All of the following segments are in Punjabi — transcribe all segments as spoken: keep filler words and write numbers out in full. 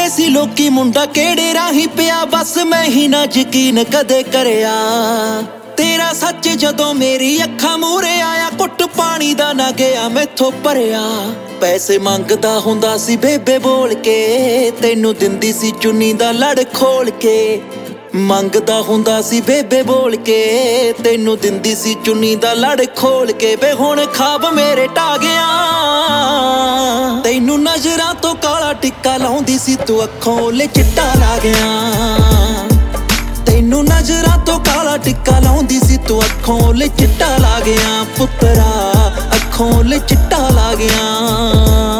ਪੁੱਛਦੇ ਸੀ ਲੋਕੀ ਮੁੰਡਾ ਕਿਹੜੇ ਰਾਹੀਂ ਪਿਆ, ਬਸ ਮੈਂ ਹੀ ਨਾ ਯਕੀਨ ਕਦੇ ਕਰਿਆ। ਤੇਰਾ ਸੱਚ ਜਦੋਂ ਮੇਰੀ ਅੱਖਾਂ ਮੂਹਰੇ ਆਇਆ, ਘੁੱਟ ਪਾਣੀ ਦਾ ਨਾ ਗਿਆ ਮੈਥੋਂ ਭਰਿਆ। ਪੈਸੇ ਮੰਗਦਾ ਹੁੰਦਾ ਸੀ ਬੇਬੇ ਬੋਲ ਕੇ, ਤੈਨੂੰ ਦਿੰਦੀ ਸੀ ਚੁੰਨੀ ਦਾ ਲੜ ਖੋਲ ਕੇ। ਮੰਗਦਾ ਹੁੰਦਾ ਸੀ ਬੇਬੇ ਬੋਲ ਕੇ, ਤੈਨੂੰ ਦਿੰਦੀ ਸੀ ਚੁੰਨੀ ਦਾ ਲੜ ਖੋਲ ਕੇ। ਵੇ ਹੁਣ ਖਾਬ ਮੇਰੇ ਢਾ ਗਿਆ, ਤੈਨੂੰ ਨਜ਼ਰਾਂ ਤੋਂ ਕਾਲਾ ਟਿੱਕਾ ਲਾਉਂਦੀ ਸੀ ਤੂੰ, ਅੱਖੋਂ ਓਲੇ ਚਿੱਟਾ ਲਾ ਗਿਆ। ਤੈਨੂੰ ਨਜ਼ਰਾਂ ਤੋਂ ਕਾਲਾ ਟਿੱਕਾ ਲਾਉਂਦੀ ਸੀ ਤੂੰ, ਅੱਖੋਂ ਓਲੇ ਚਿੱਟਾ ਲਾ ਗਿਆ। ਪੁੱਤਰਾ ਅੱਖੋਂ ਓਲੇ ਚਿੱਟਾ ਲਾ ਗਿਆ।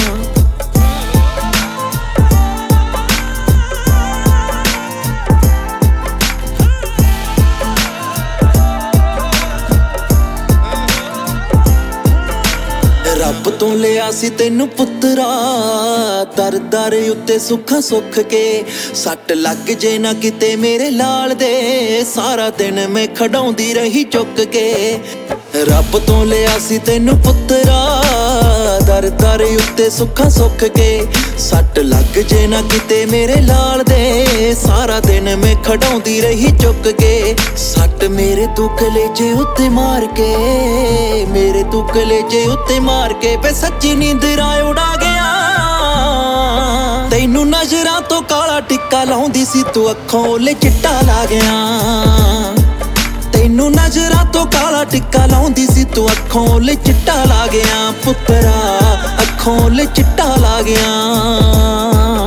ਰੱਬ ਤੋਂ ਲਿਆ ਸੀ ਤੈਨੂੰ ਪੁੱਤਰਾ, ਦਰ ਦਰ ਉੱਤੇ ਸੁੱਖਾਂ ਸੁੱਖ ਕੇ। ਸੱਟ ਲੱਗ ਜੇ ਨਾ ਕਿਤੇ ਮੇਰੇ ਲਾਲ ਦੇ, ਸਾਰਾ ਦਿਨ ਮੈਂ ਖੜਾਉਂਦੀ ਰਹੀ ਚੁੱਕ ਕੇ। ਰੱਬ ਤੋਂ ਲਿਆ ਸੀ ਤੈਨੂੰ ਪੁੱਤਰਾ, ਦਰ ਦਰ ਉੱਤੇ ਸੁੱਖਾਂ ਸੁੱਖ ਕੇ। ਸੱਟ ਲੱਗ ਜੇ ਨਾ ਕਿਤੇ ਮੇਰੇ ਲਾਲ ਦੇ, ਸਾਰਾ ਦਿਨ ਮੈਂ ਖੜਾਉਂਦੀ ਰਹੀ ਚੁੱਕ ਕੇ। ਸੱਟ ਮੇਰੇ ਤੂੰ ਕਲੇਜੇ ਉੱਤੇ ਮਾਰ ਕੇ, ਮੇਰੇ ਤੂੰ ਕਲੇਜੇ ਉੱਤੇ ਮਾਰ ਕੇ। ਵੇ ਸੱਚੀ ਨੀਂਦਰਾਂ ਉਡਾ ਗਿਆ, ਤੈਨੂੰ ਨਜ਼ਰਾਂ ਤੋਂ ਕਾਲਾ ਟਿੱਕਾ ਲਾਉਂਦੀ ਸੀ ਤੂੰ, ਅੱਖੋਂ ਓਲੇ ਚਿੱਟਾ ਲਾ ਗਿਆ। ਤੈਨੂੰ ਨਜ਼ਰਾਂ ਤੋਂ ਕਾਲਾ ਟਿੱਕਾ ਲਾਉਂਦੀ ਸੀ ਤੂੰ, ਅੱਖੋਂ ਓਲੇ ਚਿੱਟਾ ਲਾ ਗਿਆ। ਪੁੱਤਰਾ ਅੱਖੋਂ ਓਲੇ ਚਿੱਟਾ ਲਾ ਗਿਆ।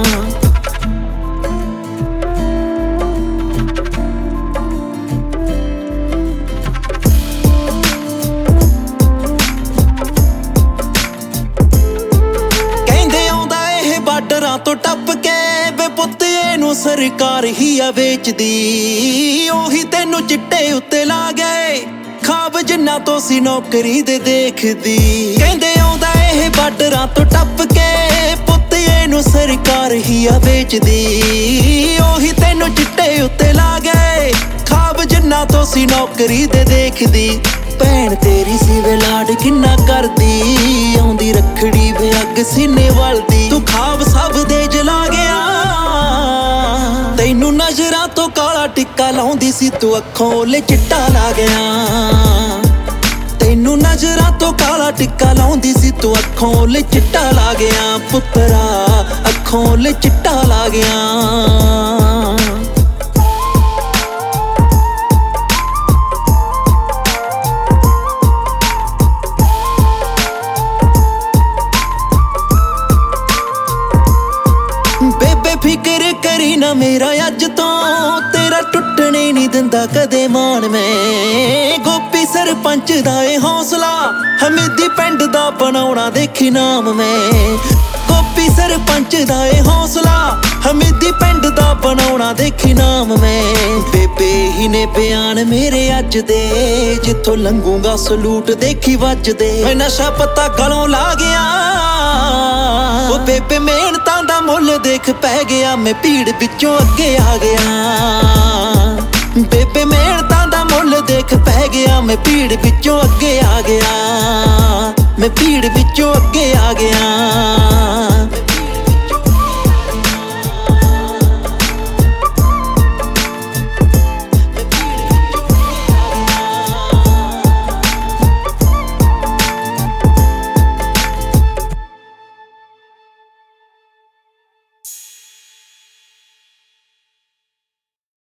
ਬਾਰਡਰਾਂ ਤੋਂ ਟੱਪ ਕੇ ਵੇ ਪੁੱਤ ਇਹਨੂੰ ਸਰਕਾਰ ਹੀ ਆ ਵੇਚਦੀ। ਉਹੀ ਤੈਨੂੰ ਚਿੱਟੇ ਉੱਤੇ ਲਾ ਗਏ, ਖਾਬ ਜਿੰਨਾ ਤੋਂ ਸੀ ਨੌਕਰੀ ਦੇ ਦੇਖਦੀ। ਕਹਿੰਦੇ ਆਉਂਦਾ ਇਹ ਬਾਰਡਰਾਂ ਤੋਂ ਟੱਪ ਕੇ, ਪੁੱਤ ਇਹਨੂੰ ਸਰਕਾਰ ਹੀ ਆ ਵੇਚਦੀ। ਉਹੀ ਤੈਨੂੰ ਚਿੱਟੇ ਉੱਤੇ ਲਾ ਗਏ, ਖਾਬ ਜਿੰਨਾ ਤੋਂ ਸੀ ਨੌਕਰੀ ਦੇ ਦੇਖਦੀ। ਭੈਣ ਤੇਰੀ ਸੀ ਵੇ ਲਾਡ ਕਿੰਨਾ ਕਰਦੀ, ਆਉਂਦੀ ਰੱਖੜੀ ਵੇ ਅੱਗ ਸੀਨੇ ਵਲਦੀ। ਤੂੰ ਖਾਬ ਸਭ ਦੇ ਜਲਾ ਗਿਆ, ਤੈਨੂੰ ਨਜ਼ਰਾਂ ਤੋਂ ਕਾਲਾ ਟਿੱਕਾ ਲਾਉਂਦੀ ਸੀ ਤੂੰ, ਅੱਖੋਂ ਓਲੇ ਚਿੱਟਾ ਲਾ ਗਿਆ। ਤੈਨੂੰ ਨਜ਼ਰਾਂ ਤੋਂ ਕਾਲਾ ਟਿੱਕਾ ਲਾਉਂਦੀ ਸੀ ਤੂੰ, ਅੱਖੋਂ ਓਲੇ ਚਿੱਟਾ ਲਾ ਗਿਆ। ਪੁੱਤਰਾ ਅੱਖੋਂ ਓਲੇ ਚਿੱਟਾ ਲਾ ਗਿਆ। ਫਿਕਰ ਕਰੀ ਨਾ ਮੇਰਾ ਅੱਜ ਤੋਂ, ਤੇਰਾ ਟੁੱਟਣੇ ਨਹੀਂ ਦਿੰਦਾ ਕਦੇ ਮਾਣ ਮੈਂ। ਗੋਪੀ ਸਰਪੰਚ ਦਾ ਏ ਹੌਸਲਾ, ਹਮੀਦੀ ਪਿੰਡ ਦਾ ਬਣਾਉਣਾ ਦੇਖੀ ਨਾਮ ਮੈਂ। ਗੋਪੀ ਸਰਪੰਚ ਦਾ ਏ ਹੌਸਲਾ, ਹਮੀਦੀ ਪਿੰਡ ਦਾ ਬਣਾਉਣਾ ਦੇਖੀ ਨਾਮ ਮੈਂ। ਬੇਬੇ ਹੀ ਨੇ ਬਿਆਨ ਮੇਰੇ ਅੱਜ ਦੇ, ਜਿੱਥੋਂ ਲੰਘੂਗਾ ਸਲੂਟ ਦੇਖੀ ਵੱਜਦੇ। ਨਸ਼ਾ ਪੱਤਾ ਗਲੋਂ ਲਾ ਗਿਆ, ਉਹ ਬੇਬੇ ਮਿਹਨਤਾਂ ਦਾ ਮੁੱਲ ਦੇਖ ਪੈ ਗਿਆ। ਮੈਂ ਭੀੜ ਵਿੱਚੋਂ ਅੱਗੇ ਆ ਗਿਆ, ਬੇਬੇ ਮਿਹਨਤਾਂ ਦਾ ਮੁੱਲ ਦੇਖ ਪੈ ਗਿਆ। ਮੈਂ ਭੀੜ ਵਿੱਚੋਂ ਅੱਗੇ ਆ ਗਿਆ, ਮੈਂ ਭੀੜ ਵਿੱਚੋਂ ਅੱਗੇ ਆ ਗਿਆ।